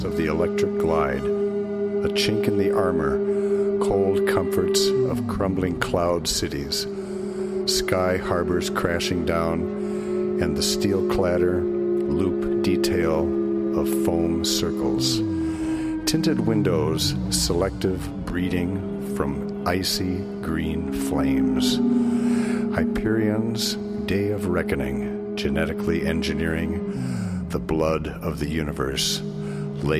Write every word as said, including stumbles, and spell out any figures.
of the electric glide, a chink in the armor, cold comforts of crumbling cloud cities, sky harbors crashing down, and the steel clatter, loop detail of foam circles. Tinted windows, selective breeding from icy green flames. Hyperion's Day of Reckoning, genetically engineering the blood of the universe.